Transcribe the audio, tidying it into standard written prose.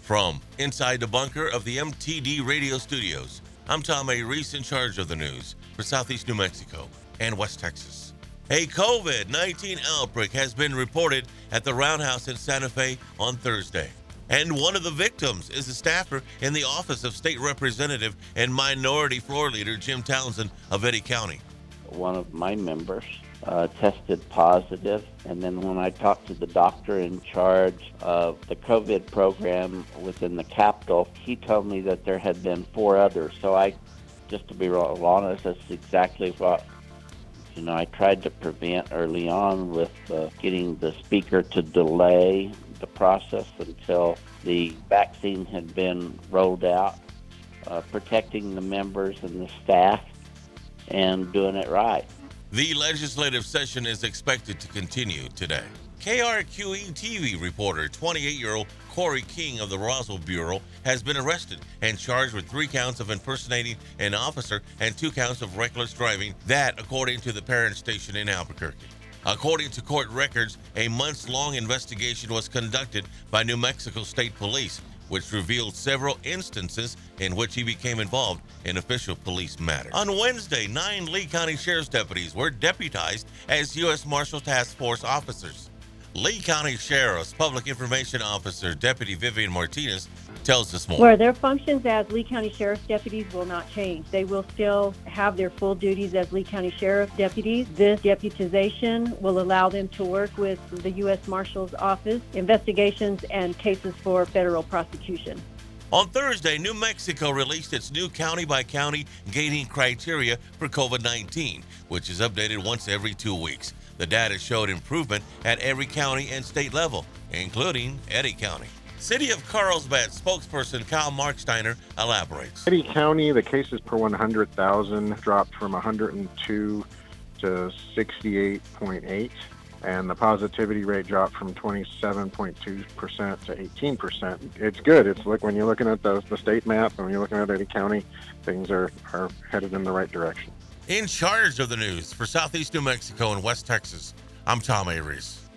From inside the bunker of the MTD radio studios, I'm Tom A. Reese, in charge of the news for Southeast New Mexico and West Texas. A COVID-19 outbreak has been reported at the Roundhouse in Santa Fe on Thursday. And one of the victims is a staffer in the office of State Representative and Minority Floor Leader Jim Townsend of Eddy County. One of my members tested positive, and then when I talked to the doctor in charge of the COVID program within the Capitol, he told me that there had been 4 others. So just to be real honest, that's exactly what I tried to prevent early on with getting the speaker to delay the process until the vaccine had been rolled out, protecting the members and the staff and doing it right. The legislative session is expected to continue today. KRQE TV reporter 28-year-old Corey King of the Roswell Bureau has been arrested and charged with 3 counts of impersonating an officer and 2 counts of reckless driving, that according to the parent station in Albuquerque. According to court records, a months-long investigation was conducted by New Mexico State Police, which revealed several instances in which he became involved in official police matters. On Wednesday, 9 Lee County Sheriff's deputies were deputized as U.S. Marshal Task Force officers. Lee County Sheriff's Public Information Officer, Deputy Vivian Martinez, tells us more. Where their functions as Lee County Sheriff's deputies will not change. They will still have their full duties as Lee County Sheriff's deputies. This deputization will allow them to work with the U.S. Marshal's Office, investigations and cases for federal prosecution. On Thursday, New Mexico released its new county-by-county gating criteria for COVID-19, which is updated once every 2 weeks. The data showed improvement at every county and state level, including Eddy County. City of Carlsbad spokesperson Kyle Marksteiner elaborates. Eddy County, the cases per 100,000 dropped from 102 to 68.8, and the positivity rate dropped from 27.2% to 18%. It's good. It's like when you're looking at the state map and when you're looking at Eddy County, things are headed in the right direction. In charge of the news for Southeast New Mexico and West Texas, I'm Tom A. Reese.